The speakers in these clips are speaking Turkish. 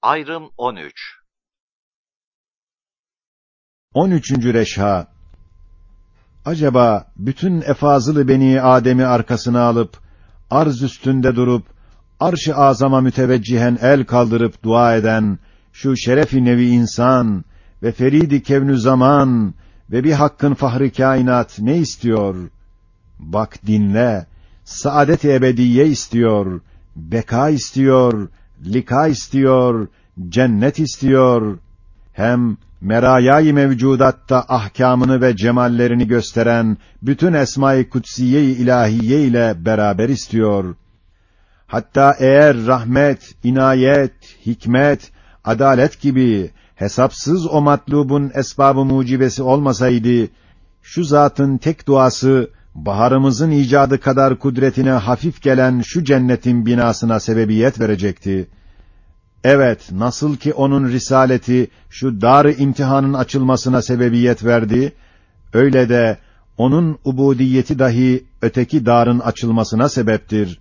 Ayrım 13. 13. Reşha. Acaba bütün efazılı beni Adem'i arkasına alıp arz üstünde durup arş-ı azama müteveccühen el kaldırıp dua eden şu şerefi nevi insan ve feridi kevnü zaman ve bir hakkın fahri kainat ne istiyor? Bak dinle. Saadet-i ebediye istiyor, beka istiyor, lika istiyor, cennet istiyor. Hem merayâ-i mevcudatta ahkâmını ve cemallerini gösteren bütün esma-i kutsiye-i ilahiye ile beraber istiyor. Hatta eğer rahmet, inayet, hikmet, adalet gibi hesapsız o matlubun esbab-ı mucibesi olmasaydı, şu zatın tek duası, baharımızın icadı kadar kudretine hafif gelen şu cennetin binasına sebebiyet verecekti. Evet, nasıl ki onun risaleti şu dar-ı imtihanın açılmasına sebebiyet verdi, öyle de onun ubudiyeti dahi öteki darın açılmasına sebeptir.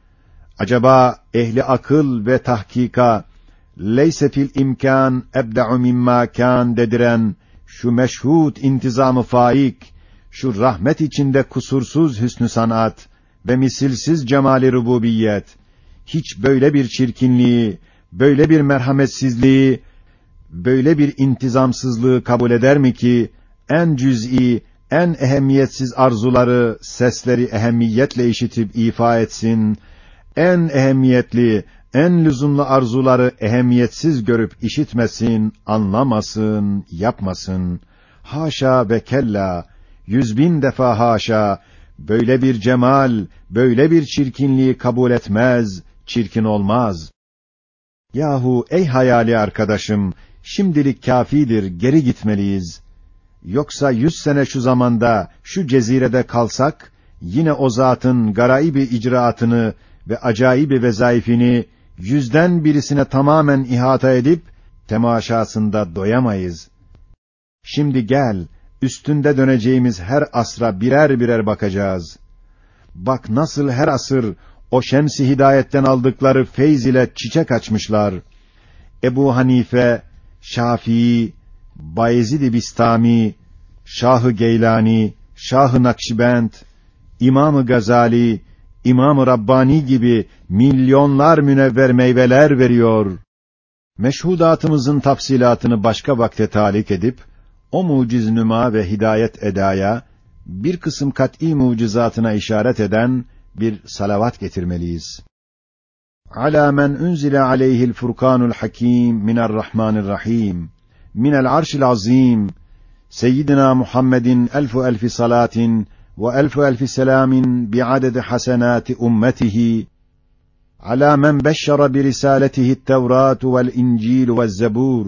Acaba ehli akıl ve tahkika leyse fil imkan ebda'u mimma kan dediren şu meşhud intizamı faik, şu rahmet içinde kusursuz hüsnü sanat ve misilsiz cemali rububiyet hiç böyle bir çirkinliği, böyle bir merhametsizliği, böyle bir intizamsızlığı kabul eder mi ki en cüz'i, en ehemmiyetsiz arzuları, sesleri ehemmiyetle işitip ifa etsin, en ehemmiyetli, en lüzumlu arzuları ehemmiyetsiz görüp işitmesin, anlamasın, yapmasın? Haşa ve kella, 100.000 defa haşa, böyle bir cemal, böyle bir çirkinliği kabul etmez, çirkin olmaz. Yahu ey hayali arkadaşım, şimdilik kâfidir, geri gitmeliyiz. Yoksa 100 sene şu zamanda, şu cezirede kalsak, yine o zatın garaib-i icraatını ve acayip-i vezaifini 100'den birisine tamamen ihata edip, temaşasında doyamayız. Şimdi gel, üstünde döneceğimiz her asra birer birer bakacağız. Bak nasıl her asır, o şems-i hidayetten aldıkları feyz ile çiçek açmışlar. Ebu Hanife, Şafii, Bayezid-i Bistami, Şah-ı Geylani, Şah-ı Nakşibend, İmam-ı Gazali, İmam-ı Rabbani gibi milyonlar münevver meyveler veriyor. Meşhudatımızın tafsilatını başka vakte talik edip, o muciz nüma ve hidayet edaya, bir kısım kat'î mucizatına işaret eden bir salavat getirmeliyiz. Alâ men unzile aleyhi'l Furkanul Hakîm mine'r-Rahmanir-Rahîm minel arşil azîm seyyidina Muhammedin elfi salatin ve elfi selamin bi'adedi hasenâti ummetihi alâ men beşşere bi risâletihi't Tevrat ve'l İncil ve'z Zebûr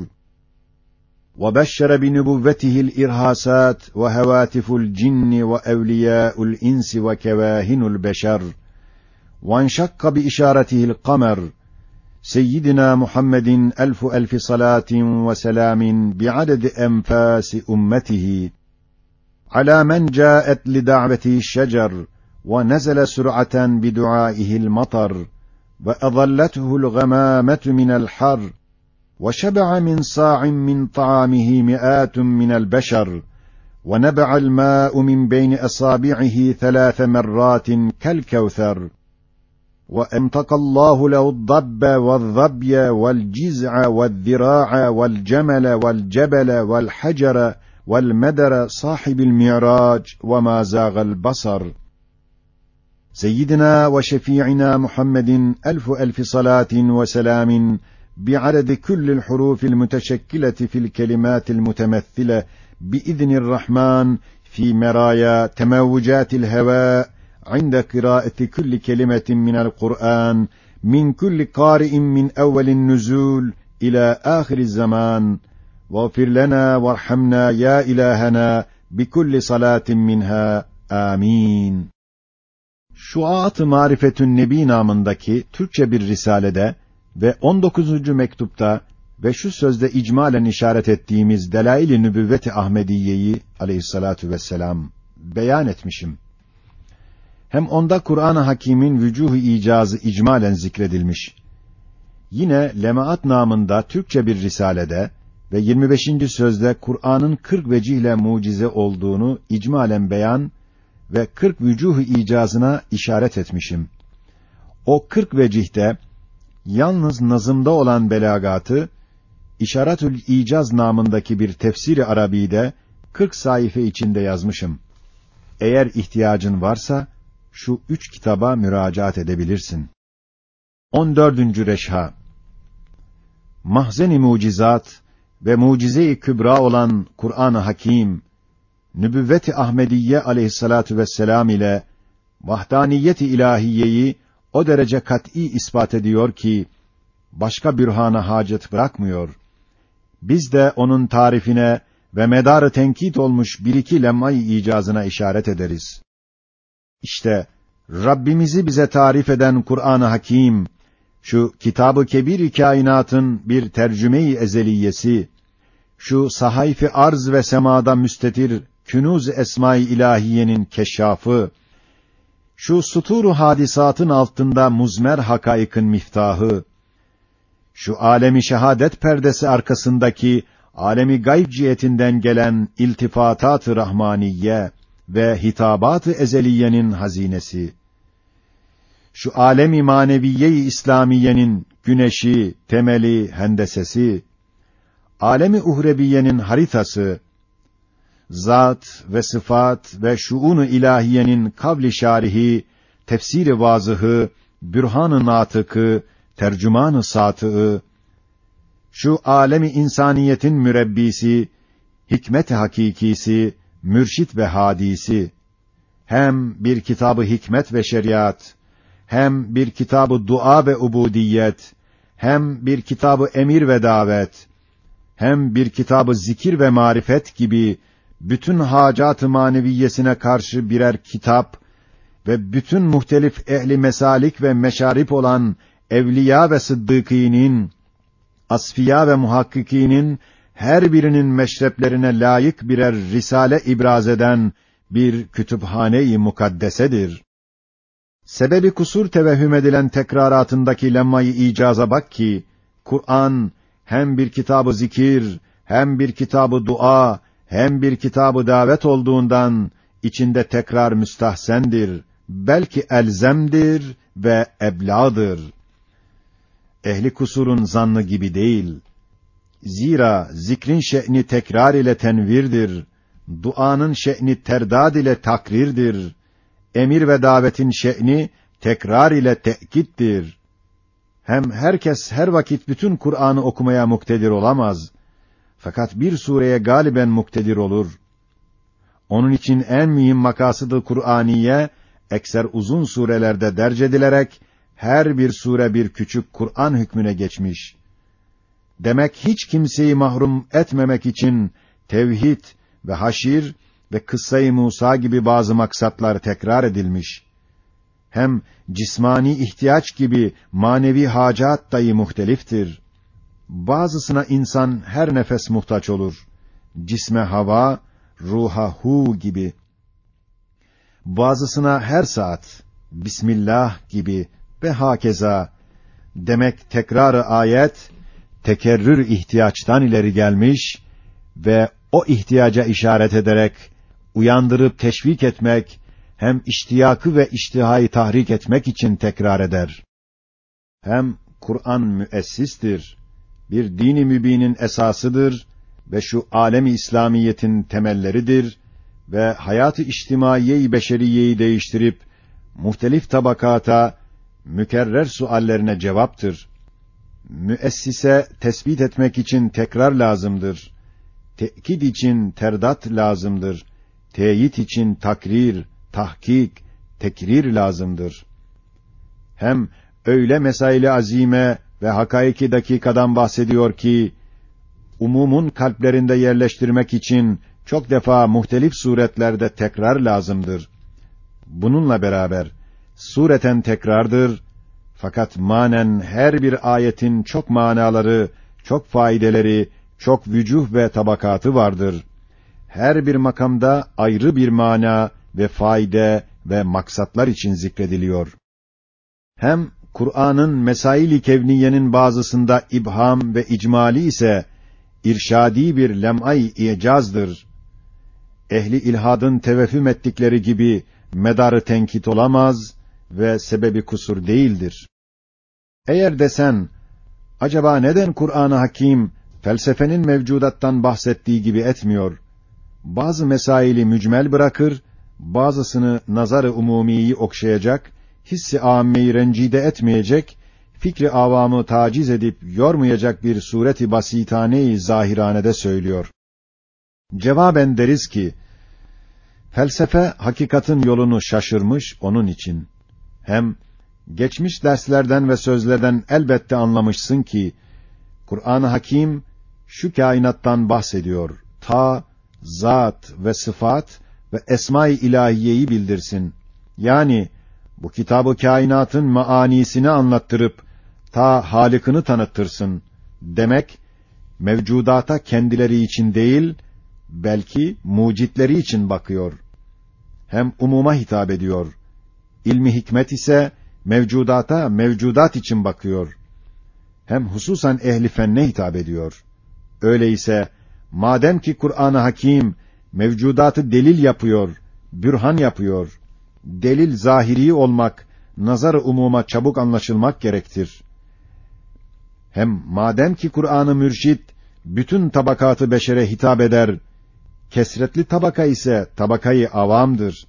وبشر بنبوته الإرهاسات وهواتف الجن وأولياء الإنس وكواهن البشر وانشق بإشارته القمر سيدنا محمد ألف صلاة وسلام بعدد أنفاس أمته على من جاءت لدعوته الشجر ونزل سرعة بدعائه المطر وأظلته الغمامة من الحر وشبع من صاع من طعامه مئات من البشر ونبع الماء من بين أصابعه 3 مرات كالكوثر وأنطق الله له الضب والظبي والجزع والذراع والجمل والجبل والحجر والمدر صاحب المعراج وما زاغ البصر سيدنا وشفيعنا محمد ألف صلاة وسلام بعدد كل الحروف المتشكلة في الكلمات المتمثلة بإذن الرحمن في مرايا تموجات الهواء عند قراءة كل كلمة من القرآن من كل قارئ من أول النزول إلى آخر الزمان واغفر لنا وارحمنا يا إلهنا بكل صلاة منها آمين. Şuat-ı Marifetün Nebi namındaki Türkçe bir risalede ve 19. mektupta ve şu sözde icmalen işaret ettiğimiz Delail-i Nübüvvet-i Ahmediye'yi aleyhissalatu vesselam beyan etmişim. Hem onda Kur'an-ı Hakîm'in vücuh-u icazı icmalen zikredilmiş. Yine Lemaat namında Türkçe bir risalede ve 25. sözde Kur'an'ın 40 vecihle mucize olduğunu icmalen beyan ve 40 vücuh-u icazına işaret etmişim. O 40 vecihte yalnız nazımda olan belagatı İşaretül İcaz namındaki bir tefsir-i Arabi'de 40 sayfa içinde yazmışım. Eğer ihtiyacın varsa şu 3 kitaba müracaat edebilirsin. 14. Reşha Mahzen-i mucizat ve mucize-i kübra olan Kur'an-ı Hakîm, nübüvvet-i Ahmediyye aleyhissalatu vesselam ile vahdaniyet-i ilahiyeyi o derece kat'î ispat ediyor ki başka bürhana hacet bırakmıyor. Biz de onun tarifine ve medarı tenkit olmuş bir iki lemma-i icazına işaret ederiz. İşte Rabbimizi bize tarif eden Kur'an-ı Hakîm, şu Kitab-ı Kebir-i Kainat'ın bir tercüme-i ezeliyesi, şu sahayf-ı arz ve semada müstetir künûz-ı esma-i ilahiyenin keşşafı, şu sutur-u hadisatın altında muzmer hakaikın miftahı, şu alemi şehadet perdesi arkasındaki alemi gayb cihetinden gelen iltifatat-ı rahmaniye ve hitabat-ı ezeliyenin hazinesi, şu alemi maneviye-i İslamiyenin güneşi, temeli, hendesesi, alemi uhreviyenin haritası, zat ve sıfat ve şuun-u ilahiyenin kavli şarihi, tefsir-i vazıhı, bürhan-ı natıkı, tercüman-ı satığı, şu alemi insaniyetin mürebbisi, hikmet-i hakikisi, mürşit ve hadisi, hem bir kitabı hikmet ve şeriat, hem bir kitabı dua ve ubudiyet, hem bir kitabı emir ve davet, hem bir kitabı zikir ve marifet gibi bütün hacat-ı maneviyesine karşı birer kitap ve bütün muhtelif ehli mesalik ve meşarip olan evliya ve sıddıkînin, asfiya ve muhakkikînin her birinin meşreplerine layık birer risale ibraz eden bir kütüphane-i mukaddesedir. Sebebi kusur tevehhüm edilen tekraratındaki lemma-i icaza bak ki, Kur'an hem bir kitabı zikir, hem bir kitabı dua, hem bir kitabı davet olduğundan içinde tekrar müstahsendir, belki elzemdir ve eblağdır. Ehli kusurun zannı gibi değil. Zira zikrin şe'ni tekrar ile tenvirdir, duanın şe'ni terdad ile takrirdir, emir ve davetin şe'ni tekrar ile tekittir. Hem herkes her vakit bütün Kur'an'ı okumaya muktedir olamaz. Fakat bir sureye galiben muktedir olur. Onun için en mühim makasıdı Kur'aniye, ekser uzun surelerde derc edilerek, her bir sure bir küçük Kur'an hükmüne geçmiş. Demek hiç kimseyi mahrum etmemek için tevhid ve haşir ve kıssa-i Musa gibi bazı maksatlar tekrar edilmiş. Hem cismani ihtiyaç gibi manevi hacat dahi muhteliftir. Bazısına insan her nefes muhtaç olur. Cisme hava, ruha hu gibi. Bazısına her saat, Bismillah gibi ve hakeza. Demek tekrar-ı ayet, tekerrür ihtiyaçtan ileri gelmiş ve o ihtiyaca işaret ederek, uyandırıp teşvik etmek, hem iştiyakı ve iştihayı tahrik etmek için tekrar eder. Hem Kur'an müessistir, bir dini mübinin esasıdır ve şu alemi İslamiyetin temelleridir ve hayatı içtimaiye-i beşeriyeyi değiştirip muhtelif tabakata, mükerrer suallerine cevaptır. Müessise tespit etmek için tekrar lazımdır. Tekid için terdat lazımdır. Teyit için takrir, tahkik, tekrir lazımdır. Hem öyle mesail-i azime ve hakaiki dakikadan bahsediyor ki, umumun kalplerinde yerleştirmek için çok defa muhtelif suretlerde tekrar lazımdır. Bununla beraber, sureten tekrardır, fakat manen her bir ayetin çok manaları, çok faydeleri, çok vücuh ve tabakatı vardır. Her bir makamda ayrı bir mana ve faide ve maksatlar için zikrediliyor. Hem Kur'an'ın mesail-i kevniyenin bazısında ibham ve icmali ise irşadi bir lem'ay icazdır. Ehli ilhadın tevehhüm ettikleri gibi medarı tenkit olamaz ve sebebi kusur değildir. Eğer desen, acaba neden Kur'an-ı Hakim felsefenin mevcudattan bahsettiği gibi etmiyor? Bazı mesaili mücmel bırakır, bazısını nazar-ı umumiyi okşayacak, hissi âmmeyi rencide etmeyecek, fikri avamı taciz edip yormayacak bir sureti basitane-i zahiranede söylüyor. Cevaben deriz ki, felsefe hakikatin yolunu şaşırmış onun için. Hem geçmiş derslerden ve sözlerden elbette anlamışsın ki Kur'an-ı Hakim şu kainattan bahsediyor. Ta zat ve sıfat ve esma-i ilahiyeyi bildirsin. Yani bu kitabı kainatın maanisini anlattırıp ta Halık'ını tanıttırsın. Demek mevcudata kendileri için değil, belki mucitleri için bakıyor. Hem umuma hitap ediyor. İlmi hikmet ise mevcudata mevcudat için bakıyor. Hem hususan ehli fenne hitap ediyor. Öyleyse madem ki Kur'an-ı Hakim mevcudatı delil yapıyor, bürhan yapıyor, delil zahiri olmak, nazar-ı umuma çabuk anlaşılmak gerektir. Hem madem ki Kur'an-ı Mürşid bütün tabakatı beşere hitap eder, kesretli tabaka ise tabakayı avamdır.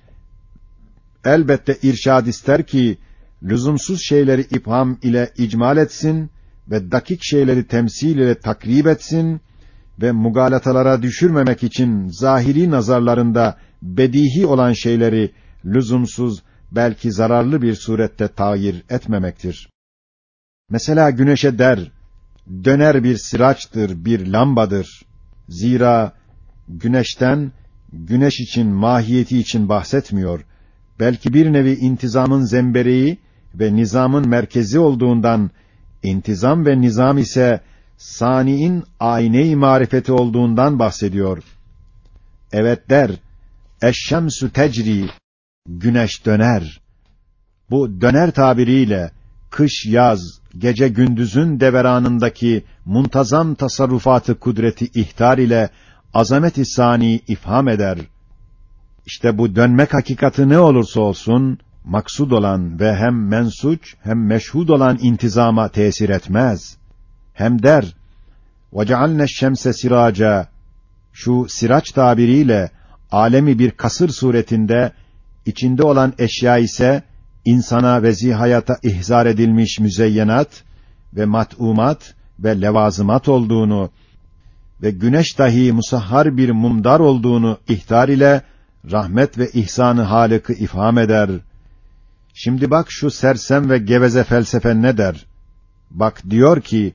Elbette irşad ister ki lüzumsuz şeyleri ibham ile icmal etsin ve dakik şeyleri temsil ile takrib etsin ve mugalatalara düşürmemek için zahiri nazarlarında bedihi olan şeyleri lüzumsuz, belki zararlı bir surette tayir etmemektir. Mesela güneşe der, döner bir sıraçtır, bir lambadır. Zira güneşten, güneş için, mahiyeti için bahsetmiyor. Belki bir nevi intizamın zembereği ve nizamın merkezi olduğundan, intizam ve nizam ise sani'in ayne-i marifeti olduğundan bahsediyor. Evet der, eşşemsü tecri, güneş döner. Bu döner tabiriyle kış yaz, gece gündüzün deveranındaki muntazam tasarrufatı kudreti ihtar ile azamet-i sani ifham eder. İşte bu dönmek hakikati ne olursa olsun, maksud olan ve hem mensuç hem meşhud olan intizama tesir etmez. Hem der, وَجَعَلْنَا الشَّمْسَ سِرَاجًا, şu siraç tabiriyle alemi bir kasır suretinde, içinde olan eşya ise insana ve zihayata ihzar edilmiş müzeyyenat ve mat'umat ve levazımat olduğunu ve güneş dahi musahhar bir mumdar olduğunu ihtar ile rahmet ve ihsanı Halık'ı ifham eder. Şimdi bak şu sersem ve geveze felsefe ne der? Bak diyor ki,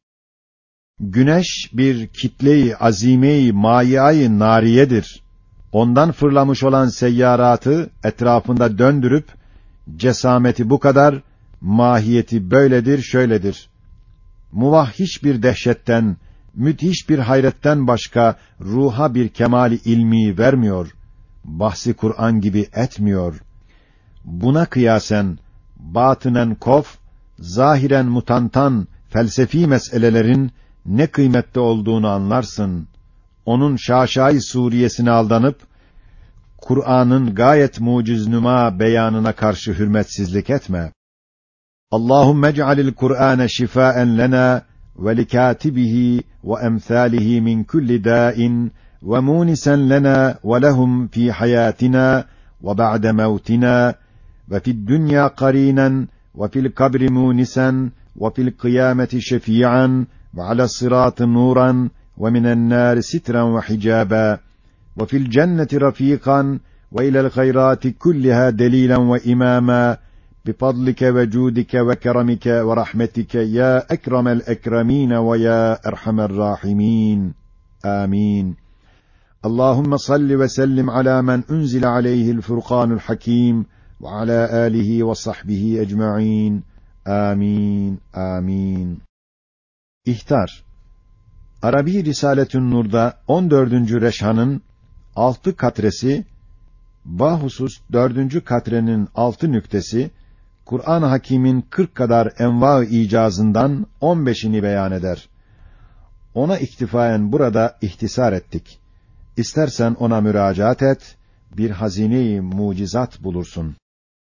güneş bir kitle-i azime-i mâiyâ-i nâriyedir. Ondan fırlamış olan seyyaratı etrafında döndürüp, cesameti bu kadar, mahiyeti böyledir, şöyledir. Muvahhiş bir dehşetten, müthiş bir hayretten başka ruha bir kemali ilmi vermiyor. Bahsi Kur'an gibi etmiyor. Buna kıyasen batınen kof, zahiren mutantan felsefi meselelerin ne kıymetli olduğunu anlarsın. Onun şaşai suriyesine aldanıp Kur'an'ın gayet muciznüma beyanına karşı hürmetsizlik etme. Allahumme ec'alil Kur'ane şifaen lena ve likatibihi ve emsalihi min kulli dâin ve munisen lena ve lehum fi hayatina ve ba'de mevtina ve fid dünya qarînen ve fil kabri munisen ve fil kıyameti şefî'an ve alas sıratı nuran ve minen nâri sitran ve hicâba ve fil cenneti rafiqan ve ilel hayrati kulliha delilen ve imama bifadlike ve cudike ve keramike ve rahmetike ya ekremel ekremin ve ya erhamer rahimin. Amin. Allahumme salli ve sellim ala men unzile aleyhi'l furkanul hakim ve ala alihi ve sahbihi ecmaîn. Amin. Amin. İhtar. Arabi Risaletün Nur'da 14. reşhanın 6 katresi, bahusus 4. katrenin 6 nüktesi, Kur'an-ı Hakîm'in 40 kadar enva-ı icazından 15'ini beyan eder. Ona iktifaen burada ihtisar ettik. İstersen ona müracaat et, bir hazine-i mucizat bulursun.